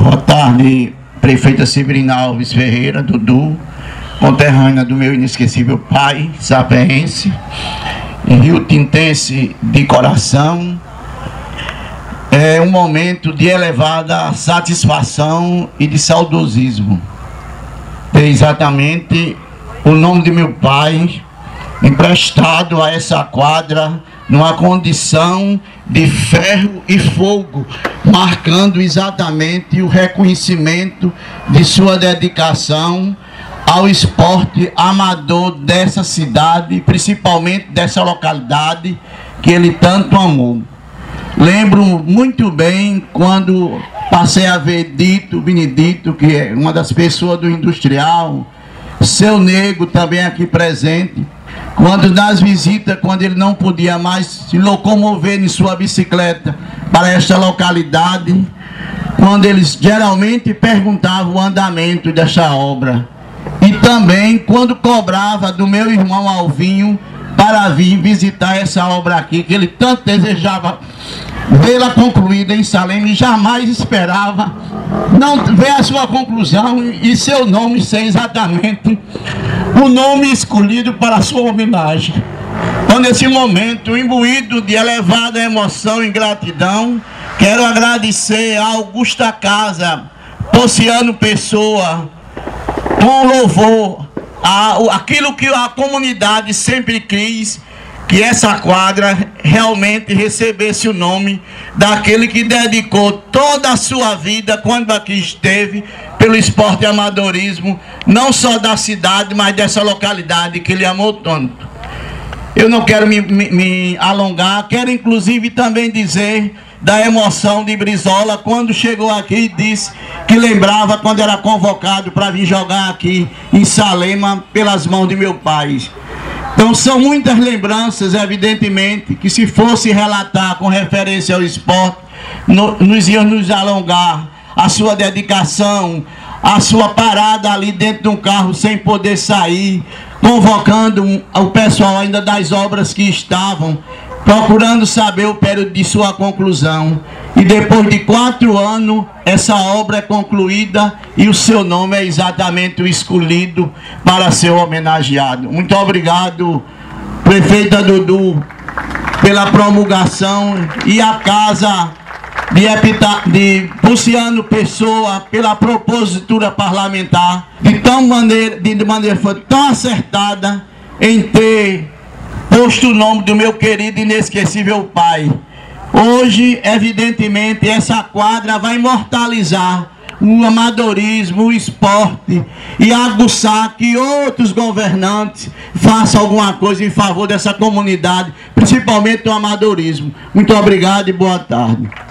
Boa tarde, prefeita Severina Alves Ferreira, Dudu, conterrânea do meu inesquecível pai, sapeense, e rio-tintense de coração. É um momento de elevada satisfação e de saudosismo. É exatamente o nome de meu pai emprestado a essa quadra numa condição de ferro e fogo, marcando exatamente o reconhecimento de sua dedicação ao esporte amador dessa cidade, principalmente dessa localidade que ele tanto amou. Lembro muito bem quando passei a ver Benedito, que é uma das pessoas do Industrial, seu Nego também aqui presente, quando nas visitas, quando ele não podia mais se locomover em sua bicicleta para esta localidade, quando eles geralmente perguntavam o andamento desta obra. E também quando cobrava do meu irmão Alvinho para vir visitar essa obra aqui, que ele tanto desejava vê-la concluída em Salema e jamais esperava não ver a sua conclusão e seu nome ser exatamente o nome escolhido para a sua homenagem. Então, nesse momento, imbuído de elevada emoção e gratidão, quero agradecer a Augusta Casa, Pociano Pessoa, com louvor aquilo que a comunidade sempre quis, que essa quadra realmente recebesse o nome daquele que dedicou toda a sua vida, quando aqui esteve, pelo esporte e amadorismo, não só da cidade, mas dessa localidade que ele amou tanto. Eu não quero me alongar, quero inclusive também dizer da emoção de Brizola quando chegou aqui e disse que lembrava quando era convocado para vir jogar aqui em Salema pelas mãos de meu pai. Então são muitas lembranças, evidentemente, que se fosse relatar com referência ao esporte, nos iam nos alongar. A sua dedicação, a sua parada ali dentro de um carro sem poder sair, convocando o pessoal ainda das obras que estavam, procurando saber o período de sua conclusão. E depois de 4 anos, essa obra é concluída e o seu nome é exatamente o escolhido para ser homenageado. Muito obrigado, prefeita Dudu, pela promulgação, e a casa de Pociano Pessoa pela propositura parlamentar de maneira foi tão acertada em ter posto o nome do meu querido e inesquecível pai. Hoje, evidentemente, essa quadra vai imortalizar o amadorismo, o esporte, e aguçar que outros governantes façam alguma coisa em favor dessa comunidade, principalmente do amadorismo. Muito obrigado e boa tarde.